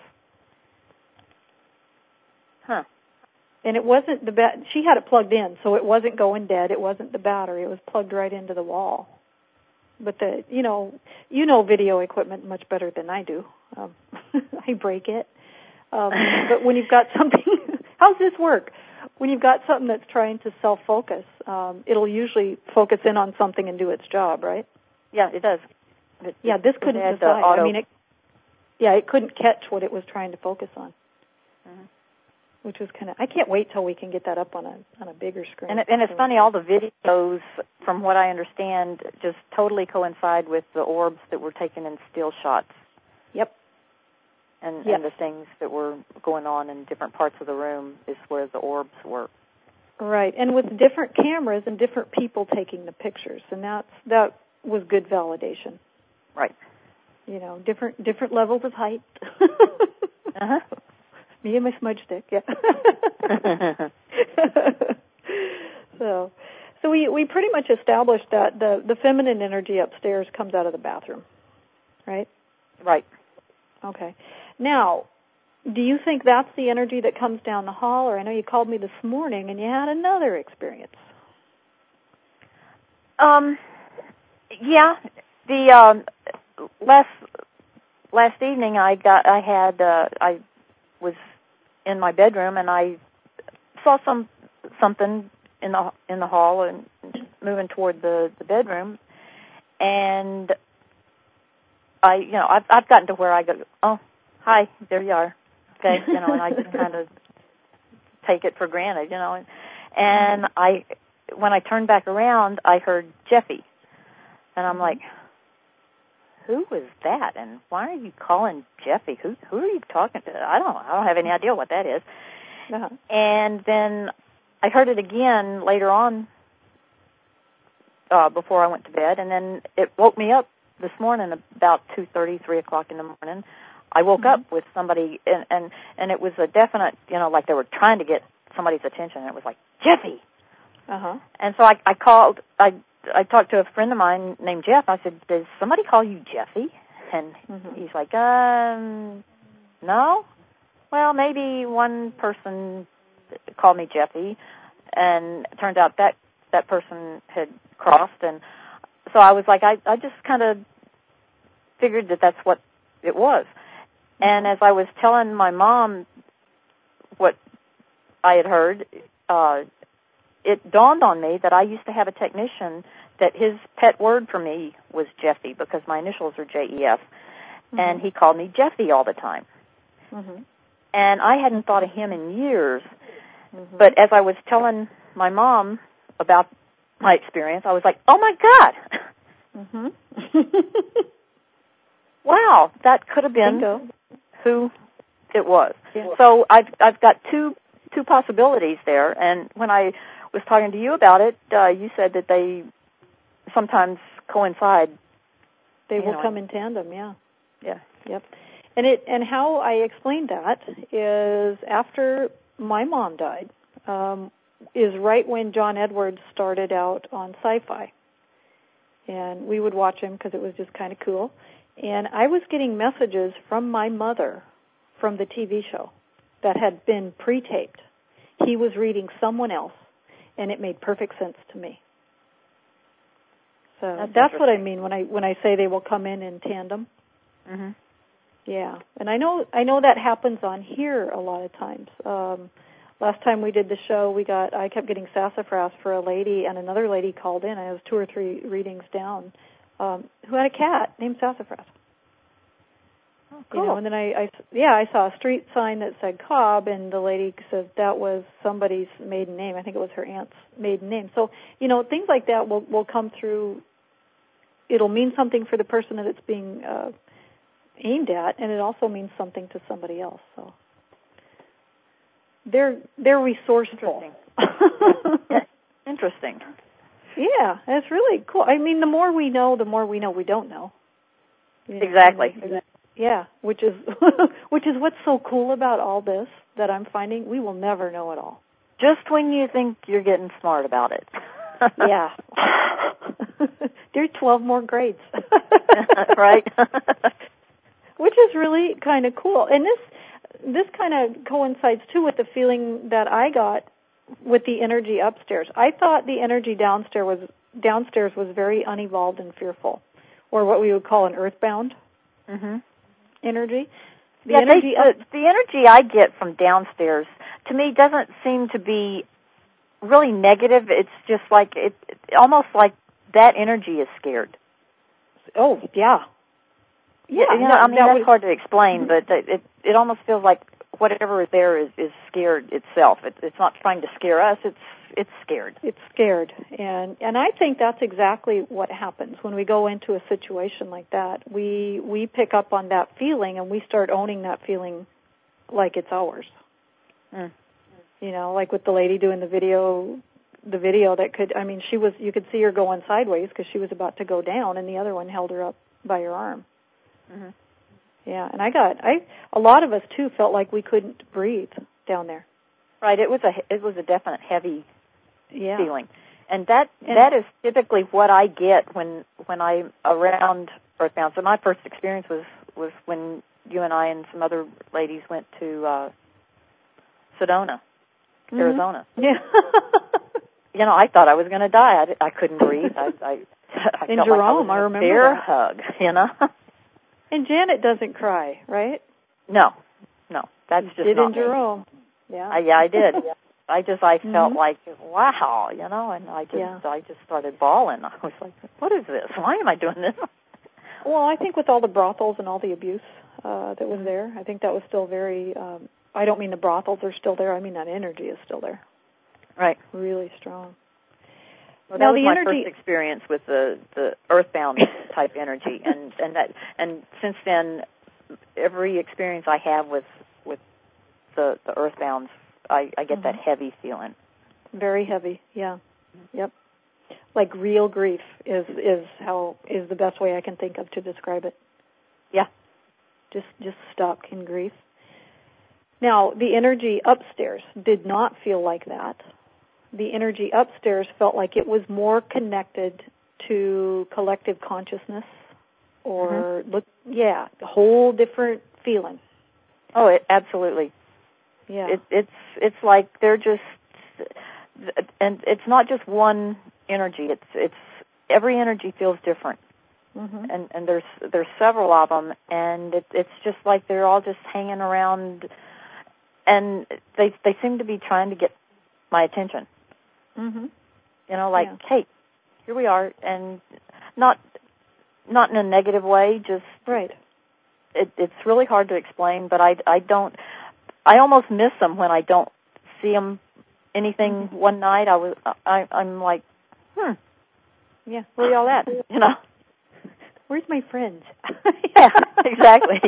Huh. And it wasn't the ba- she had it plugged in, so it wasn't going dead. It wasn't the battery. It was plugged right into the wall. But the you know you know video equipment much better than I do. Um, I break it. Um, but when you've got something, how's this work? When you've got something that's trying to self-focus, um, it'll usually focus in on something and do its job, right? Yeah, it does. It, yeah, this it couldn't had, decide. Uh, auto... I mean, it, yeah, it couldn't catch what it was trying to focus on, mm-hmm. which was kind of. I can't wait till we can get that up on a on a bigger screen. And, it, and it's funny, all the videos, from what I understand, just totally coincide with the orbs that were taken in still shots. Yep. And, yep. and the things that were going on in different parts of the room is where the orbs were. Right, and with different cameras and different people taking the pictures, and that's that was good validation. Right. You know, different different levels of height. uh-huh. Me and my smudge stick, yeah. so, so we we pretty much established that the the feminine energy upstairs comes out of the bathroom. right? Right. Okay. Now, do you think that's the energy that comes down the hall? Or I know you called me this morning and you had another experience. Um, yeah. The um, last last evening, I got I had uh, I was in my bedroom and I saw some something in the in the hall and moving toward the, the bedroom, and I you know I've I've gotten to where I go, oh, hi, there you are, okay, you know, and I just kind of take it for granted, you know, and, and I when I turned back around, I heard Jeffy, and I'm like, who was that, and why are you calling Jeffy? Who who are you talking to? I don't I don't have any idea what that is. Uh-huh. And then I heard it again later on uh, before I went to bed, and then it woke me up this morning about two thirty, three o'clock in the morning. I woke Mm-hmm. up with somebody, and, and, and it was a definite, you know, like they were trying to get somebody's attention, and it was like, Jeffy! Uh-huh. And so I, I called, I, I talked to a friend of mine named Jeff. I said, does somebody call you Jeffy? And Mm-hmm. he's like, um, no? Well, maybe one person called me Jeffy, and it turned out that that person had crossed, and so I was like, I, I just kind of figured that that's what it was. And as I was telling my mom what I had heard, uh, it dawned on me that I used to have a technician that his pet word for me was Jeffy because my initials are J E F, mm-hmm. and he called me Jeffy all the time. Mm-hmm. And I hadn't thought of him in years, mm-hmm. but as I was telling my mom about my experience, I was like, oh, my God. Mm-hmm. Wow, that could have been Bingo. who it was. Yeah. So I've, I've got two two possibilities there, and when I was talking to you about it, uh, you said that they sometimes coincide. They will know, come in tandem, yeah. Yeah. Yep. And it and how I explained that is after my mom died, um, is right when John Edwards started out on Sci-Fi. And we would watch him because it was just kind of cool. And I was getting messages from my mother from the T V show that had been pre-taped. He was reading someone else, and it made perfect sense to me. So that's, that's what I mean when I when I say they will come in in tandem. Mm-hmm. Yeah, and I know I know that happens on here a lot of times. Um, last time we did the show, we got I kept getting sassafras for a lady, and another lady called in. I was two or three readings down, um, who had a cat named Sassafras. Oh, cool. You know, and then I, I yeah I saw a street sign that said Cobb, and the lady said that was somebody's maiden name. I think it was her aunt's maiden name. So you know, things like that will will come through. It'll mean something for the person that it's being uh, aimed at, and it also means something to somebody else. So they're they're resourceful. Interesting. Yeah. Interesting. Yeah, that's really cool. I mean, the more we know, the more we know we don't know. You know exactly. and, yeah, which is which is what's so cool about all this that I'm finding. We will never know it all. Just when you think you're getting smart about it. Yeah. There's twelve more grades. Right. Which is really kind of cool. And this this kind of coincides, too, with the feeling that I got with the energy upstairs. I thought the energy downstairs was downstairs was very unevolved and fearful, or what we would call an earthbound mm-hmm. energy. The yeah, energy they, up- the, the energy I get from downstairs, to me, doesn't seem to be really negative. It's just like, it, it almost like that energy is scared. Oh, yeah. Yeah, you know, no, I mean, that that's was, hard to explain, but it it almost feels like whatever is there is, is scared itself. It, it's not trying to scare us. It's it's scared. It's scared, and and I think that's exactly what happens when we go into a situation like that. We we pick up on that feeling and we start owning that feeling like it's ours. Mm. You know, like with the lady doing the video, the video that could. I mean, she was. You could see her going sideways because she was about to go down, and the other one held her up by her arm. Mm-hmm. Yeah, and I got I a lot of us too felt like we couldn't breathe down there. Right, it was a it was a definite heavy yeah. feeling, and that and, that is typically what I get when when I'm around earthbound. So my first experience was, was when you and I and some other ladies went to uh, Sedona, mm-hmm. Arizona. Yeah. You know, I thought I was going to die. I, I couldn't breathe. I, I, I in felt Jerome, like I was I in remember a bear that. hug, you know. And Janet doesn't cry, right? No, no, that's you just did not in Jerome. Me. Yeah, I, yeah, I did. I just, I felt mm-hmm. like, wow, you know, and I just, yeah. I just started bawling. I was like, what is this? Why am I doing this? Well, I think with all the brothels and all the abuse uh, that was there, I think that was still very. Um, I don't mean the brothels are still there. I mean that energy is still there. Right. Really strong. Well, now, that was the my energy... first experience with the, the earthbound type energy, and and that and since then, every experience I have with with the the earthbounds, I, I get mm-hmm. that heavy feeling. Very heavy, yeah, yep. Like real grief is is how is the best way I can think of to describe it. Yeah, just just stuck in grief. Now, the energy upstairs did not feel like that. The energy upstairs felt like it was more connected to collective consciousness, or mm-hmm. look, yeah, a whole different feeling. Oh, it, absolutely. Yeah, it, it's it's like they're just, and it's not just one energy. It's it's every energy feels different, mm-hmm. and and there's there's several of them, and it, it's just like they're all just hanging around, and they they seem to be trying to get my attention. Mm-hmm. You know, like, yeah. hey, here we are, and not not in a negative way. Just right. It, it's really hard to explain, but I, I don't. I almost miss them when I don't see them. Anything mm-hmm. one night, I was I, I'm like, hmm, yeah, where y'all at? You know, where's my friends? Yeah, exactly.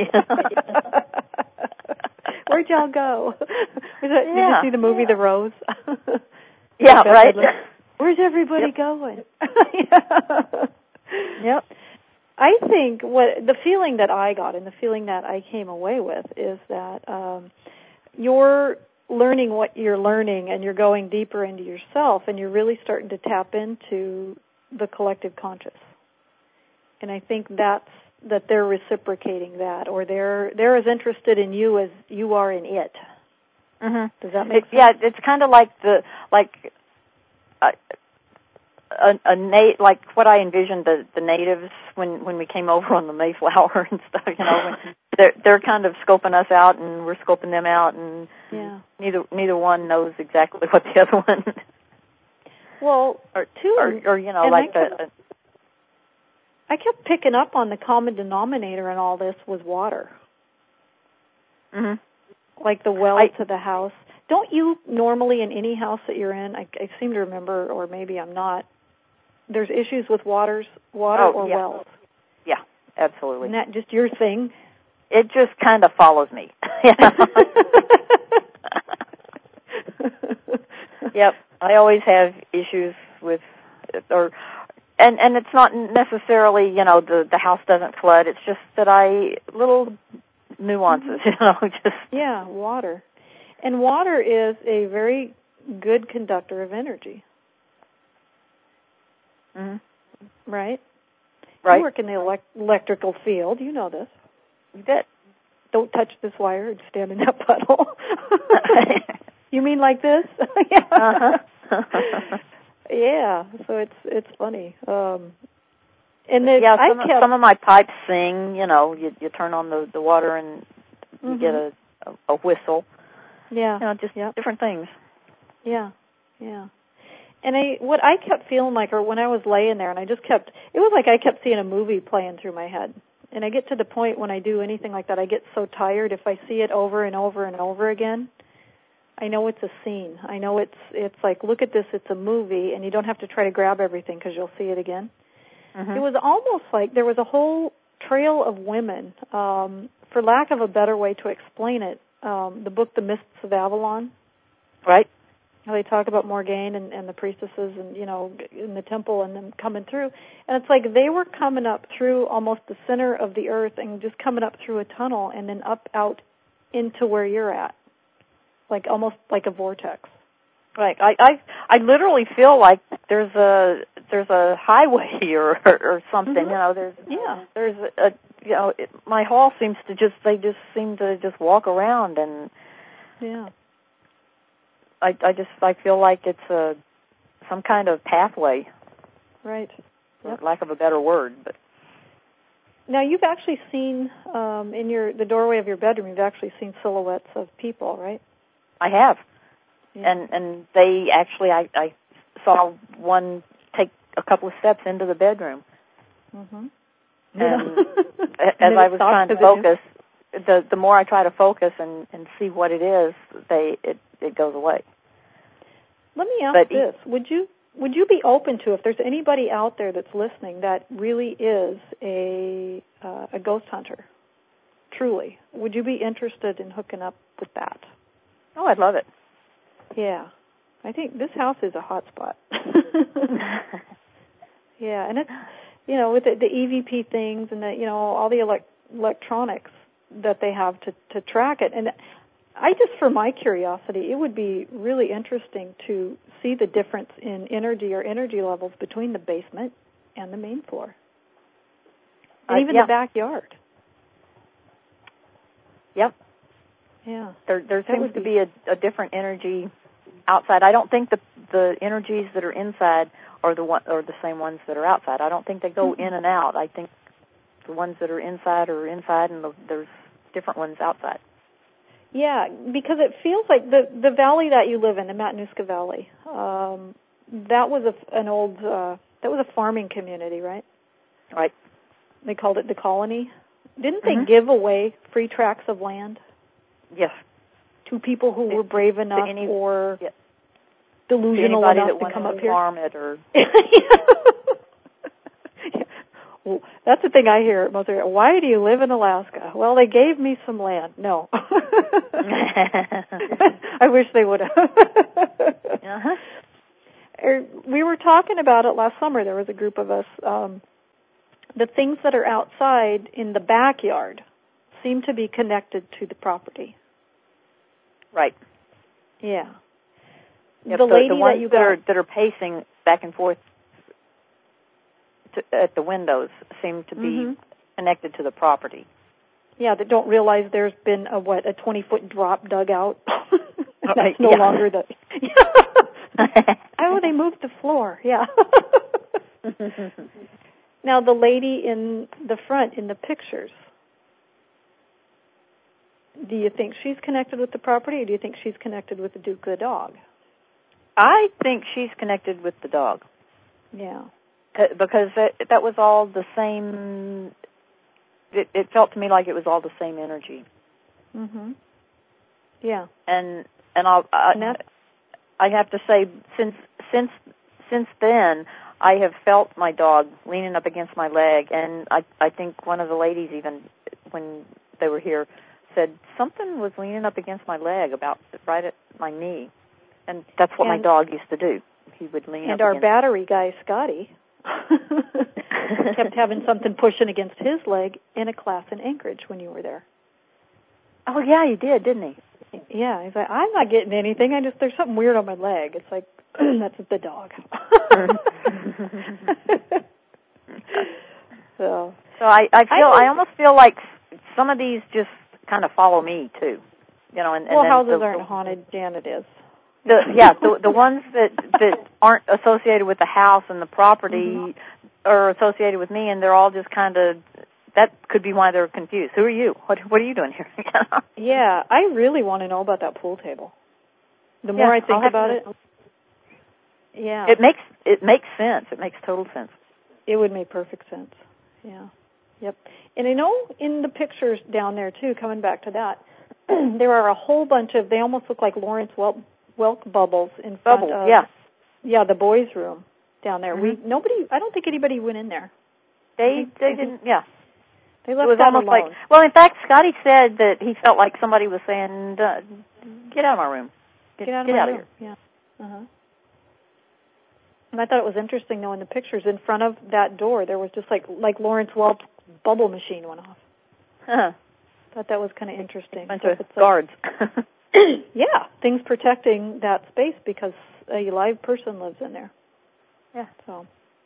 Where'd y'all go? Was that, yeah. Did you see the movie yeah. The Rose? Yeah, right. Where's everybody yep. going? yeah. Yep. I think what the feeling that I got and the feeling that I came away with is that um, you're learning what you're learning and you're going deeper into yourself and you're really starting to tap into the collective conscious. And I think that's that they're reciprocating that, or they're they're as interested in you as you are in it. Mm-hmm. Does that make it, sense? Yeah, it's kind of like the like. Uh, A, a na- like what I envisioned the, the natives when, when we came over on the Mayflower and stuff, you know, when they're they're kind of scoping us out and we're scoping them out, and yeah. neither neither one knows exactly what the other one. Well, or two, or, or you know, and like I the. kept, I kept picking up on the common denominator in all this was water. Mm-hmm. Like the well I, to the house. Don't you normally in any house that you're in? I, I seem to remember, or maybe I'm not. There's issues with waters, water oh, or yeah. wells. Yeah, absolutely. Isn't that just your thing? It just kind of follows me. Yep, I always have issues with, or, and and it's not necessarily, you know, the the house doesn't flood. It's just that I little nuances, you know, just yeah, water, and water is a very good conductor of energy. Mm-hmm. Right? Right. You work in the elect- electrical field. You know this. You did. Don't touch this wire and stand in that puddle. You mean like this? Yeah. Uh-huh. Yeah. So it's it's funny. Um, and then yeah, I some, kept, some of my pipes sing. You know, you you turn on the, the water and you mm-hmm. get a, a a whistle. Yeah. You know, just yep. different things. Yeah. Yeah. And I, what I kept feeling like, or when I was laying there, and I just kept, it was like I kept seeing a movie playing through my head. And I get to the point when I do anything like that, I get so tired if I see it over and over and over again. I know it's a scene. I know it's it's like, look at this, it's a movie, and you don't have to try to grab everything because you'll see it again. Mm-hmm. It was almost like there was a whole trail of women, um, for lack of a better way to explain it, um, the book The Mists of Avalon. Right. How they talk about Morgaine and, and the priestesses and, you know, in the temple and them coming through. And it's like they were coming up through almost the center of the earth and just coming up through a tunnel and then up out into where you're at. Like almost like a vortex. Right. I, I I literally feel like there's a there's a highway or or something. Mm-hmm. You know, there's yeah, there's a you know it, my hall seems to just they just seem to just walk around, and yeah. I I just I feel like it's a some kind of pathway, Right. for Yep. lack of a better word, but. Now you've actually seen um, in your the doorway of your bedroom. You've actually seen silhouettes of people, right? I have, Yeah. and and they actually I, I saw one take a couple of steps into the bedroom, mm-hmm. and yeah. as I was trying to focus, you. the the more I try to focus and, and see what it is, they it, it goes away. Let me ask but this: Would you would you be open to, if there's anybody out there that's listening that really is a uh, a ghost hunter, truly, would you be interested in hooking up with that? Oh, I'd love it. Yeah, I think this house is a hot spot. Yeah, and it's, you know, with the, the E V P things and the, you know, all the elect- electronics that they have to, to track it. And I just, for my curiosity, it would be really interesting to see the difference in energy or energy levels between the basement and the main floor, and uh, even yeah. the backyard. Yep. Yeah. There there That seems would to be- be a, a different energy outside. I don't think the the energies that are inside are the one are the same ones that are outside. I don't think they go Mm-hmm. in and out. I think the ones that are inside are inside, and the, there's different ones outside. Yeah, because it feels like the the valley that you live in, the Matanuska Valley, um, that was a, an old, uh, that was a farming community, right? Right. They called it the colony. Didn't Mm-hmm. they give away free tracts of land Yes. to people who were brave enough any, or yeah. delusional to anybody enough that to come wanted up to here? farm it or Well, that's the thing I hear most of it. Why do you live in Alaska? Well, they gave me some land. No. I wish they would have. uh-huh. We were talking about it last summer. There was a group of us. Um, the things that are outside in the backyard seem to be connected to the property. Right. Yeah. Yep, the the, lady the ones that you that got, are that are pacing back and forth to, at the windows seem to be mm-hmm. connected to the property. Yeah, that don't realize there's been a what a twenty foot drop dug out. That's Right, no yeah. longer the. Oh, they moved the floor. Yeah. Now the lady in the front in the pictures. Do you think she's connected with the property, or do you think she's connected with the Duke the dog? I think she's connected with the dog. Yeah. Because that, that was all the same. It, it felt to me like it was all the same energy. Mhm. Yeah. And and I'll, I and that's, I have to say since since since then I have felt my dog leaning up against my leg, and I I think one of the ladies even when they were here said something was leaning up against my leg about right at my knee, and that's what and, my dog used to do. He would lean and up our against battery guy Scotty kept having something pushing against his leg in a class in Anchorage when you were there. Oh yeah, he did, didn't he? Yeah, he's like, I'm not getting anything. I just there's something weird on my leg. It's like that's the dog. so, so I, I feel I, I almost feel like some of these just kind of follow me too, you know. And, and well, then houses the, aren't the, haunted. Janet is. The, yeah, the the ones that that aren't associated with the house and the property Mm-hmm. are associated with me, and they're all just kind of. That could be why they're confused. Who are you? What What are you doing here? Yeah, I really want to know about that pool table. The more yeah, I think about to, it, yeah, it makes it makes sense. It makes total sense. it would make perfect sense. Yeah, yep. And I know in the pictures down there too, coming back to that, there are a whole bunch of. They almost look like Lawrence Welk, Welk bubbles in front Bubbles, of. yeah, yeah, the boys' room down there. Mm-hmm. We nobody. I don't think anybody went in there. They think, they didn't. Yeah. They left It was that almost alone. like, well, in fact, Scotty said that he felt like somebody was saying, "Get out of my room, get, get out of, get my out room. of here." Yeah. Uh-huh. And I thought it was interesting, though, in the pictures in front of that door, there was just like like Lawrence Welk's bubble machine went off. Huh. Thought that was kind of interesting. A bunch So of it's guards. Like, yeah, things protecting that space because a live person lives in there. Yeah. So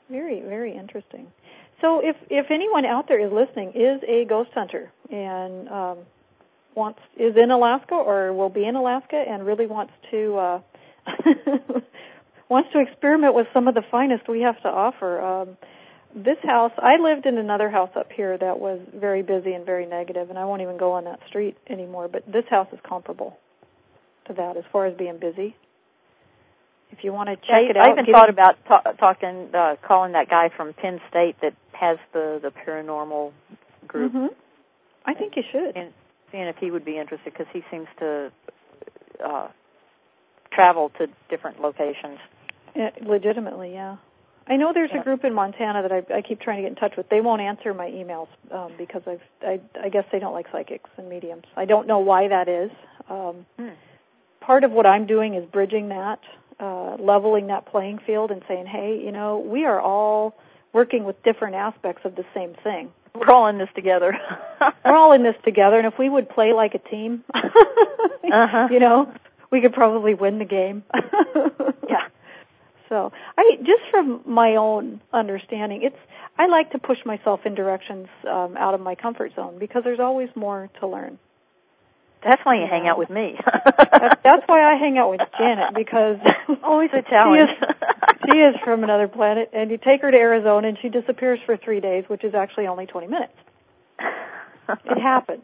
Very, very interesting. So if, if anyone out there is listening, is a ghost hunter and um, wants is in Alaska or will be in Alaska and really wants to uh, wants to experiment with some of the finest we have to offer, um, this house, I lived in another house up here that was very busy and very negative, and I won't even go on that street anymore, but this house is comparable to that as far as being busy. If you want to check yeah, it out. I even thought it. about ta- talking, uh, calling that guy from Penn State that has the, the paranormal group. Mm-hmm. I think you should. And seeing if he would be interested, because he seems to uh, travel to different locations. Yeah, legitimately, yeah. I know there's yeah. a group in Montana that I, I keep trying to get in touch with. They won't answer my emails um, because I've, I, I guess they don't like psychics and mediums. I don't know why that is. Um, hmm. Part of what I'm doing is bridging that, uh, leveling that playing field and saying, hey, you know, we are all working with different aspects of the same thing. We're all in this together. We're all in this together, and if we would play like a team, uh-huh. you know, we could probably win the game. yeah. So, I just from my own understanding, it's I like to push myself in directions um, out of my comfort zone because there's always more to learn. That's why you hang out with me. that's, that's why I hang out with Janet, because always a challenge. She is, she is from another planet, and you take her to Arizona, and she disappears for three days, which is actually only twenty minutes. It happens.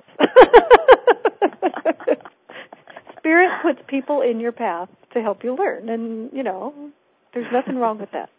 Spirit puts people in your path to help you learn, and, you know, there's nothing wrong with that.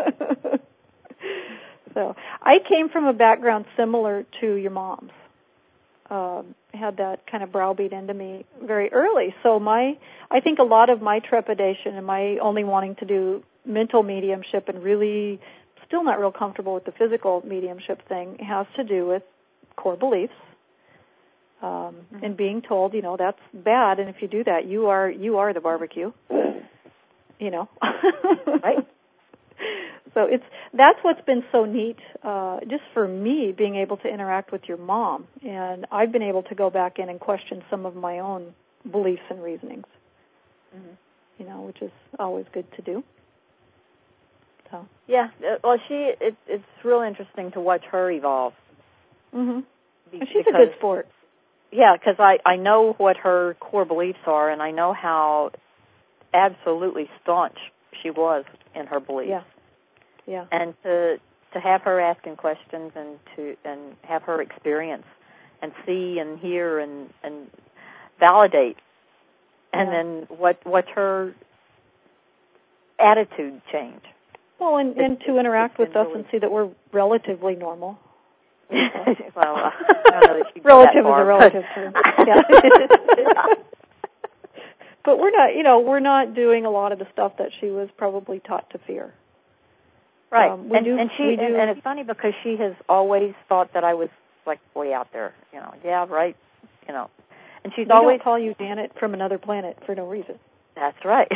So I came from a background similar to your mom's. Um, had that kind of browbeat into me very early. So my, I think a lot of my trepidation and my only wanting to do mental mediumship and really still not real comfortable with the physical mediumship thing has to do with core beliefs. Um, mm-hmm. And being told, you know, that's bad, and if you do that, you are you are the barbecue. You know, right? So it's that's what's been so neat, uh, just for me, being able to interact with your mom, and I've been able to go back in and question some of my own beliefs and reasonings. Mm-hmm. You know, which is always good to do. So yeah, well, she it, it's real interesting to watch her evolve. Mm-hmm. Be, and she's because, a good sport. Yeah, because I I know what her core beliefs are, and I know how absolutely staunch she was in her beliefs. Yeah. Yeah. And to to have her asking questions and to and have her experience and see and hear and, and validate, and yeah. then what what's her attitude change. Well, and, and to interact with us really and see that we're relatively normal. well, uh, I don't know that she'd relative go that far, is a relative term. Yeah. But we're not, you know, we're not doing a lot of the stuff that she was probably taught to fear. Right, um, we and, do, and she, we do, and, and it's funny because she has always thought that I was like way out there, you know. Yeah, right, you know. And she's we always don't call you Janet from another planet for no reason. That's right.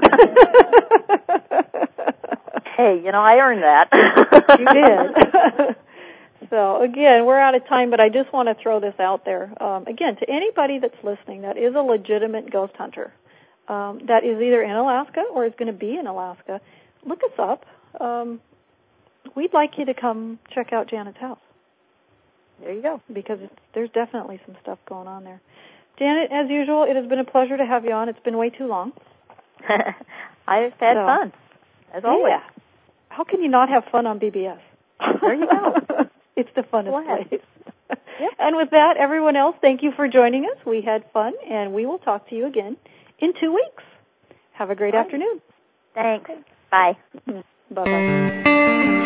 Hey, you know, I earned that. You did. So again, we're out of time, but I just want to throw this out there. Um, again, to anybody that's listening that is a legitimate ghost hunter, um, that is either in Alaska or is going to be in Alaska, look us up. Um, we'd like you to come check out Janet's house. There you go. Because it's, there's definitely some stuff going on there. Janet, as usual, it has been a pleasure to have you on. It's been way too long. I've had so, fun, as always. Yeah. How can you not have fun on B B S? There you go. It's the funnest Glad. place. Yep. And with that, everyone else, thank you for joining us. We had fun, and we will talk to you again in two weeks. Have a great Bye. afternoon. Thanks. Bye. Bye-bye.